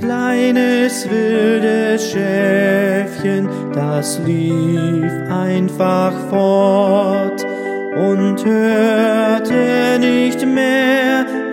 kleines wildes Schäfchen, das lief einfach fort und hörte nicht mehr